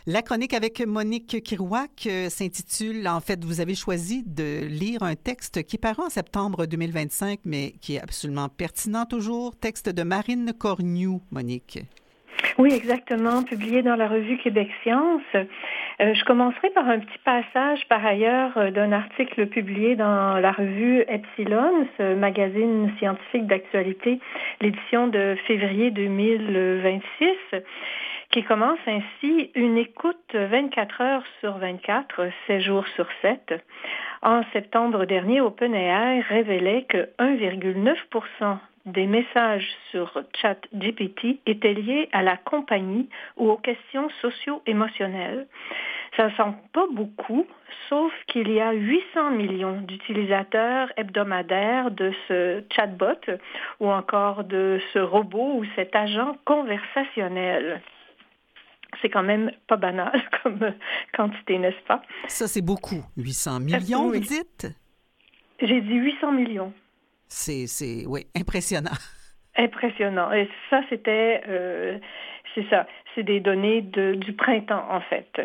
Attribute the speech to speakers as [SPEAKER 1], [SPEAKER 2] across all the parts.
[SPEAKER 1] La chronique avec Monique Kirouac s'intitule, en fait, vous avez choisi de lire un texte qui est paru en septembre 2025, mais qui est absolument pertinent toujours, texte de Marine Corgnoux, Monique.
[SPEAKER 2] Oui, exactement, publié dans la revue Québec Science. Je commencerai par un petit passage, par ailleurs, d'un article publié dans la revue Epsilon, ce magazine scientifique d'actualité, l'édition de février 2026, qui commence ainsi: une écoute 24 heures sur 24, 7 jours sur 7. En septembre dernier, OpenAI révélait que 1,9% des messages sur ChatGPT étaient liés à la compagnie ou aux questions socio-émotionnelles. Ça ne semble pas beaucoup, sauf qu'il y a 800 millions d'utilisateurs hebdomadaires de ce chatbot ou encore de ce robot ou cet agent conversationnel. C'est quand même pas banal comme quantité, n'est-ce pas?
[SPEAKER 1] Ça, c'est beaucoup. 800 millions,
[SPEAKER 2] oui.
[SPEAKER 1] Vous dites?
[SPEAKER 2] J'ai dit 800 millions.
[SPEAKER 1] Oui, impressionnant.
[SPEAKER 2] Impressionnant. Et ça, c'est ça. C'est des données du printemps, en fait.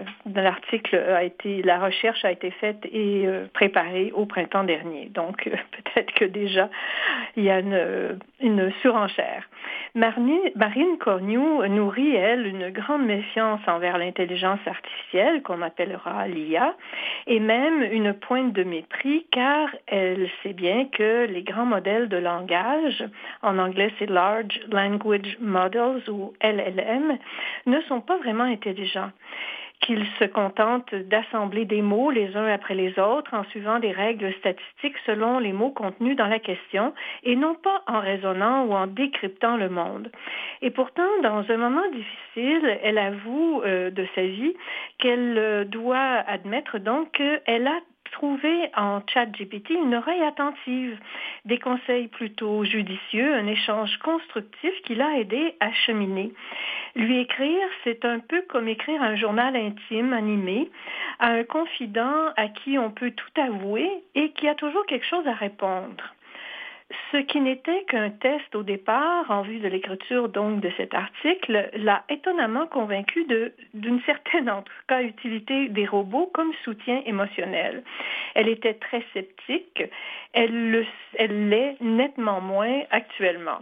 [SPEAKER 2] La recherche a été faite et préparée au printemps dernier. Donc, peut-être que déjà, il y a une surenchère. Marine Corgnoux nourrit, elle, une grande méfiance envers l'intelligence artificielle, qu'on appellera l'IA, et même une pointe de mépris, car elle sait bien que les grands modèles de langage, en anglais c'est Large Language Models ou LLM, ne sont pas vraiment intelligents, qu'ils se contentent d'assembler des mots les uns après les autres en suivant des règles statistiques selon les mots contenus dans la question et non pas en raisonnant ou en décryptant le monde. Et pourtant, dans un moment difficile, elle avoue de sa vie qu'elle doit admettre donc qu'elle a trouver en ChatGPT une oreille attentive, des conseils plutôt judicieux, un échange constructif qui l'a aidé à cheminer. Lui écrire, c'est un peu comme écrire un journal intime, animé, à un confident à qui on peut tout avouer et qui a toujours quelque chose à répondre. Ce qui n'était qu'un test au départ, en vue de l'écriture donc de cet article, l'a étonnamment convaincu d'une certaine, en tout cas, utilité des robots comme soutien émotionnel. Elle était très sceptique, elle l'est nettement moins actuellement.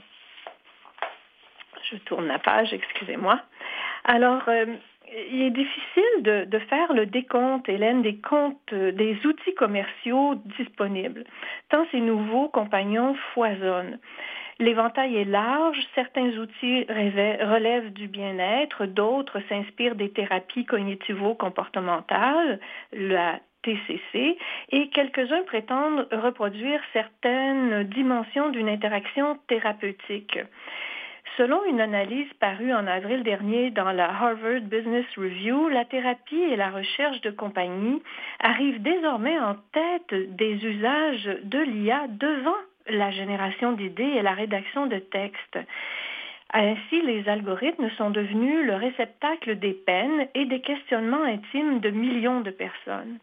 [SPEAKER 2] Je tourne la page, excusez-moi. Alors, il est difficile de faire le décompte, Hélène, des outils commerciaux disponibles, tant ces nouveaux compagnons foisonnent. L'éventail est large, certains outils relèvent du bien-être, d'autres s'inspirent des thérapies cognitivo-comportementales, la TCC, et quelques-uns prétendent reproduire certaines dimensions d'une interaction thérapeutique. Selon une analyse parue en avril dernier dans la Harvard Business Review, la thérapie et la recherche de compagnie arrivent désormais en tête des usages de l'IA devant la génération d'idées et la rédaction de textes. Ainsi, les algorithmes sont devenus le réceptacle des peines et des questionnements intimes de millions de personnes.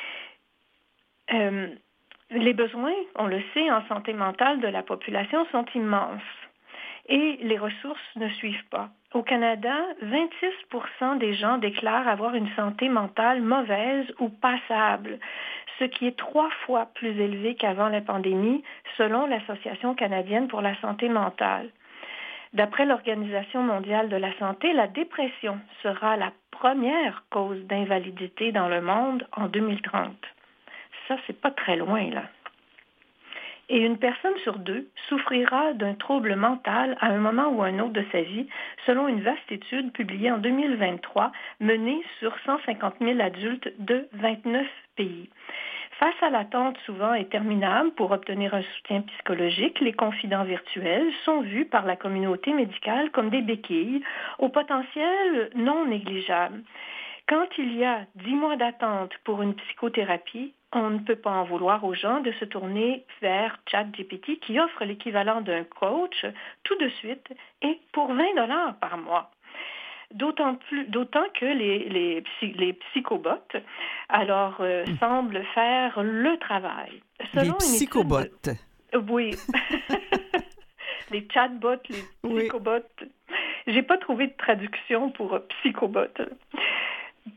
[SPEAKER 2] Les besoins, on le sait, en santé mentale de la population sont immenses. Et les ressources ne suivent pas. Au Canada, 26% des gens déclarent avoir une santé mentale mauvaise ou passable, ce qui est 3 fois plus élevé qu'avant la pandémie, selon l'Association canadienne pour la santé mentale. D'après l'Organisation mondiale de la santé, la dépression sera la première cause d'invalidité dans le monde en 2030. Ça, c'est pas très loin, là. Et une personne sur 2 souffrira d'un trouble mental à un moment ou un autre de sa vie, selon une vaste étude publiée en 2023, menée sur 150 000 adultes de 29 pays. Face à l'attente souvent interminable pour obtenir un soutien psychologique, les confidents virtuels sont vus par la communauté médicale comme des béquilles au potentiel non négligeable. Quand il y a 10 mois d'attente pour une psychothérapie, on ne peut pas en vouloir aux gens de se tourner vers ChatGPT qui offre l'équivalent d'un coach tout de suite et pour 20 $ par mois. D'autant que les psychobots semblent faire le travail.
[SPEAKER 1] Les psychobots.
[SPEAKER 2] Oui. Les chatbots, les psychobots. J'ai pas trouvé de traduction pour psychobot.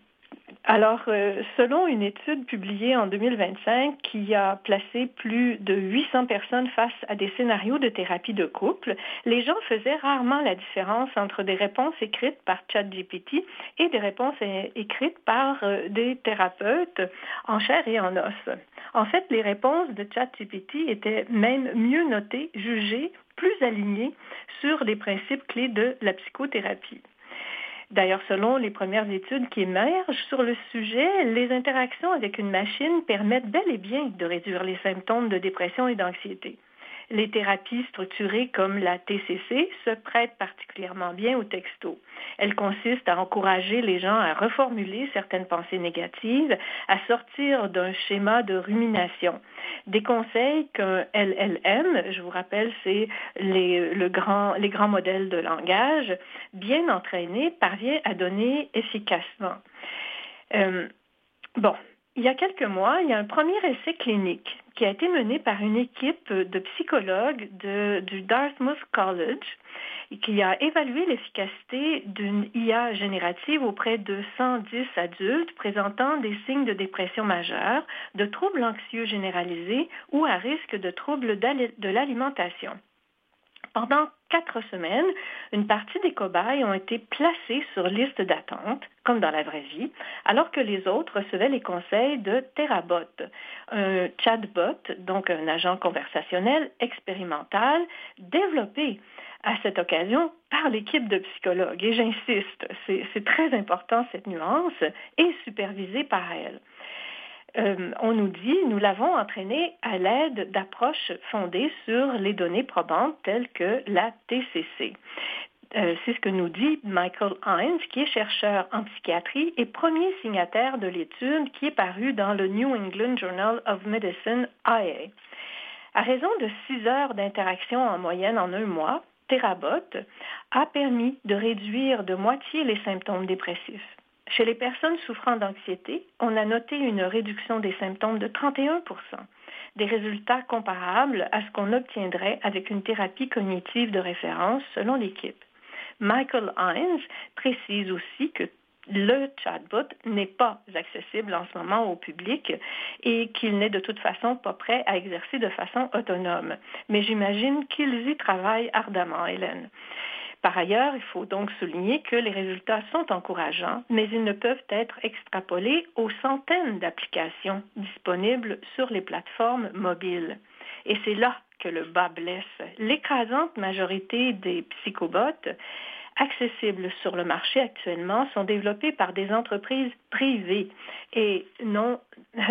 [SPEAKER 2] Alors, selon une étude publiée en 2025 qui a placé plus de 800 personnes face à des scénarios de thérapie de couple, les gens faisaient rarement la différence entre des réponses écrites par ChatGPT et des réponses écrites par des thérapeutes en chair et en os. En fait, les réponses de ChatGPT étaient même mieux notées, jugées, plus alignées sur les principes clés de la psychothérapie. D'ailleurs, selon les premières études qui émergent sur le sujet, les interactions avec une machine permettent bel et bien de réduire les symptômes de dépression et d'anxiété. Les thérapies structurées comme la TCC se prêtent particulièrement bien au texto. Elles consistent à encourager les gens à reformuler certaines pensées négatives, à sortir d'un schéma de rumination. Des conseils qu'un LLM, je vous rappelle, c'est les grands modèles de langage, bien entraînés, parvient à donner efficacement. Il y a quelques mois, il y a un premier essai clinique qui a été mené par une équipe de psychologues du Dartmouth College qui a évalué l'efficacité d'une IA générative auprès de 110 adultes présentant des signes de dépression majeure, de troubles anxieux généralisés ou à risque de troubles de l'alimentation. Pendant 4 semaines, une partie des cobayes ont été placés sur liste d'attente, comme dans la vraie vie, alors que les autres recevaient les conseils de Therabot, un chatbot, donc un agent conversationnel expérimental, développé à cette occasion par l'équipe de psychologues. Et j'insiste, c'est très important cette nuance, et supervisé par elle. On nous dit, nous l'avons entraîné à l'aide d'approches fondées sur les données probantes telles que la TCC. C'est ce que nous dit Michael Hines, qui est chercheur en psychiatrie et premier signataire de l'étude qui est parue dans le New England Journal of Medicine, IA. À raison de 6 heures d'interaction en moyenne en un mois, Therabot a permis de réduire de moitié les symptômes dépressifs. Chez les personnes souffrant d'anxiété, on a noté une réduction des symptômes de 31%, des résultats comparables à ce qu'on obtiendrait avec une thérapie cognitive de référence selon l'équipe. Michael Hines précise aussi que le chatbot n'est pas accessible en ce moment au public et qu'il n'est de toute façon pas prêt à exercer de façon autonome. Mais j'imagine qu'ils y travaillent ardemment, Hélène. Par ailleurs, il faut donc souligner que les résultats sont encourageants, mais ils ne peuvent être extrapolés aux centaines d'applications disponibles sur les plateformes mobiles. Et c'est là que le bas blesse. L'écrasante majorité des psychobots accessibles sur le marché actuellement sont développés par des entreprises privées et non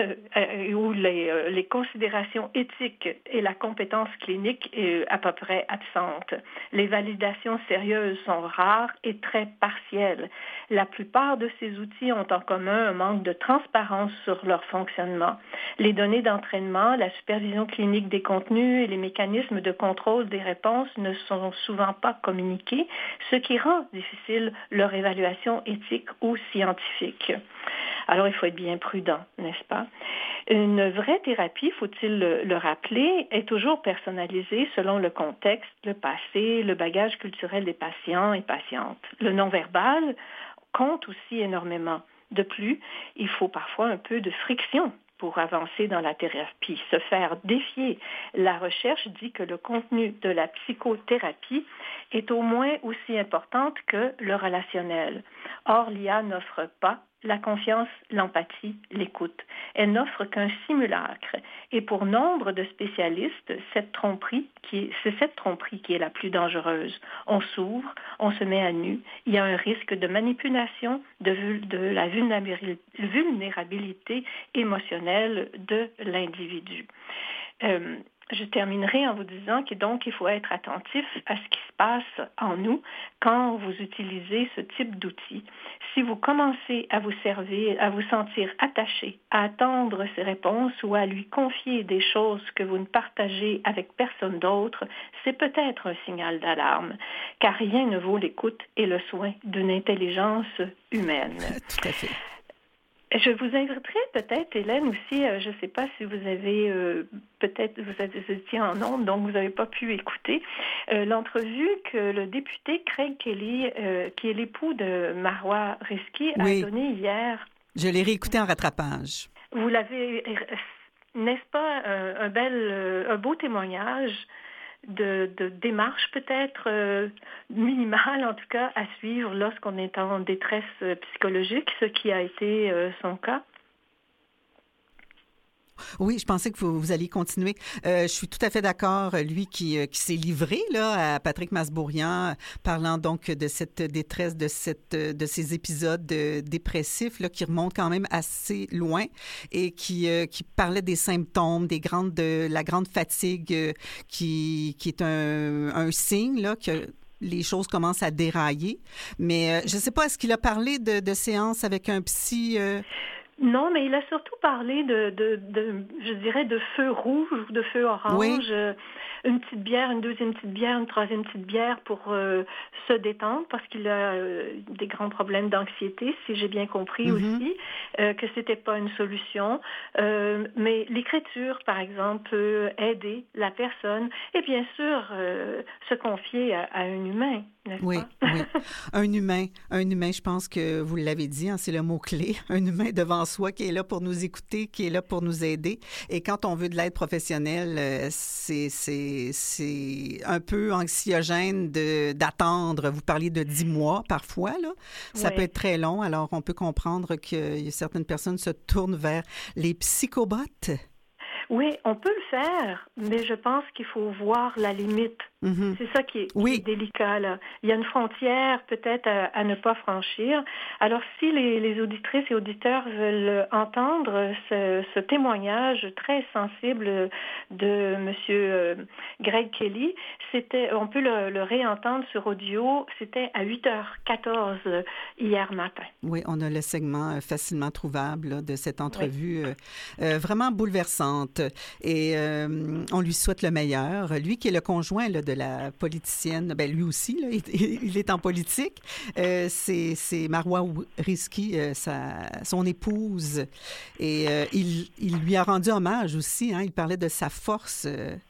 [SPEAKER 2] où les considérations éthiques et la compétence clinique est à peu près absente. Les validations sérieuses sont rares et très partielles. La plupart de ces outils ont en commun un manque de transparence sur leur fonctionnement. Les données d'entraînement, la supervision clinique des contenus et les mécanismes de contrôle des réponses ne sont souvent pas communiqués, ce qui rend difficile leur évaluation éthique ou scientifique. Alors, il faut être bien prudent, n'est-ce pas? Une vraie thérapie, faut-il le rappeler, est toujours personnalisée selon le contexte, le passé, le bagage culturel des patients et patientes. Le non-verbal compte aussi énormément. De plus, il faut parfois un peu de friction pour avancer dans la thérapie, se faire défier. La recherche dit que le contenu de la psychothérapie est au moins aussi importante que le relationnel. Or, l'IA n'offre pas la confiance, l'empathie, l'écoute. Elle n'offre qu'un simulacre. Et pour nombre de spécialistes, c'est cette tromperie qui est la plus dangereuse. On s'ouvre, on se met à nu. Il y a un risque de manipulation de la vulnérabilité émotionnelle de l'individu. Je terminerai en vous disant que donc il faut être attentif à ce qui se passe en nous quand vous utilisez ce type d'outils. Si vous commencez à vous servir, à vous sentir attaché, à attendre ses réponses ou à lui confier des choses que vous ne partagez avec personne d'autre, c'est peut-être un signal d'alarme, car rien ne vaut l'écoute et le soin d'une intelligence humaine.
[SPEAKER 1] Tout à fait.
[SPEAKER 2] Je vous inviterai peut-être, Hélène, aussi, je ne sais pas si vous avez, peut-être vous étiez en ondes, donc vous n'avez pas pu écouter, l'entrevue que le député Craig Kelly, qui est l'époux de Marwa Rizki, a donnée hier
[SPEAKER 1] Je l'ai réécouté en rattrapage.
[SPEAKER 2] Vous l'avez, n'est-ce pas, un beau témoignage de démarche peut-être minimale, en tout cas, à suivre lorsqu'on est en détresse psychologique, ce qui a été son cas?
[SPEAKER 1] Oui, je pensais que vous alliez continuer. Je suis tout à fait d'accord. Lui qui s'est livré là, à Patrick Masbourian, parlant donc de cette détresse, de ces épisodes dépressifs là, qui remontent quand même assez loin et qui parlait des symptômes, de la grande fatigue qui est un signe là, que les choses commencent à dérailler. Mais je ne sais pas, est-ce qu'il a parlé de séances avec un psy?
[SPEAKER 2] Non, mais il a surtout parlé je dirais, de feu rouge ou de feu orange.
[SPEAKER 1] Oui.
[SPEAKER 2] Une petite bière, une deuxième petite bière, une troisième petite bière pour se détendre parce qu'il a des grands problèmes d'anxiété, si j'ai bien compris aussi, que c'était pas une solution. Mais l'écriture, par exemple, peut aider la personne et bien sûr se confier à un humain.
[SPEAKER 1] Oui, oui. Un humain, je pense que vous l'avez dit, hein, c'est le mot-clé. Un humain devant soi qui est là pour nous écouter, qui est là pour nous aider. Et quand on veut de l'aide professionnelle, c'est un peu anxiogène d'attendre. Vous parliez de 10 mois parfois, là. Ça peut être très long. Alors, on peut comprendre que certaines personnes se tournent vers les psychobottes.
[SPEAKER 2] Oui, on peut le faire, mais je pense qu'il faut voir la limite. C'est ça qui est délicat, là. Il y a une frontière peut-être à ne pas franchir. Alors, si les auditrices et auditeurs veulent entendre ce témoignage très sensible de M. Greg Kelly, on peut le réentendre sur audio. C'était à 8h14 hier matin.
[SPEAKER 1] Oui, on a le segment facilement trouvable là, de cette entrevue vraiment bouleversante. Et on lui souhaite le meilleur. Lui qui est le conjoint là, de la politicienne, ben lui aussi, là, il est en politique. C'est Marois Risky, son épouse. Et il lui a rendu hommage aussi. Hein, il parlait de sa force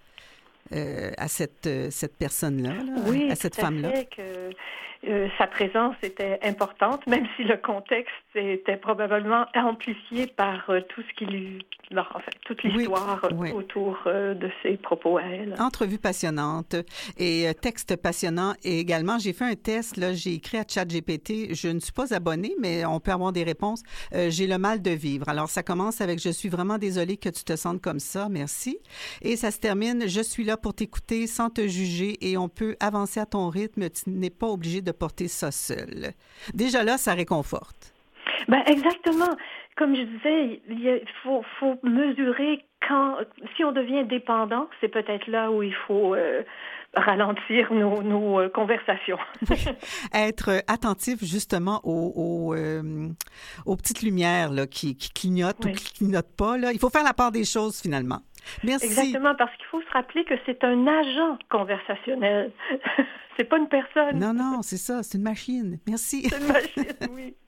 [SPEAKER 1] à cette personne-là, à cette femme-là.
[SPEAKER 2] Que sa présence était importante, même si le contexte était probablement amplifié par tout ce qui lui... toute l'histoire autour de ses propos à elle.
[SPEAKER 1] Entrevue passionnante et texte passionnant. Et également, j'ai fait un test, là, j'ai écrit à ChatGPT, je ne suis pas abonnée, mais on peut avoir des réponses. J'ai le mal de vivre. Alors, ça commence avec « Je suis vraiment désolée que tu te sentes comme ça, merci ». Et ça se termine « Je suis là pour t'écouter sans te juger et on peut avancer à ton rythme, tu n'es pas obligé de porter ça seul ». Déjà là, ça réconforte.
[SPEAKER 2] Ben exactement. Comme je disais, il faut mesurer si on devient dépendant, c'est peut-être là où il faut ralentir nos conversations.
[SPEAKER 1] Être attentif justement aux petites lumières là, qui clignotent ou qui clignotent pas. Là. Il faut faire la part des choses finalement. Merci.
[SPEAKER 2] Exactement, parce qu'il faut se rappeler que c'est un agent conversationnel. C'est pas une personne.
[SPEAKER 1] Non, c'est ça, c'est une machine. Merci.
[SPEAKER 2] C'est une machine, oui.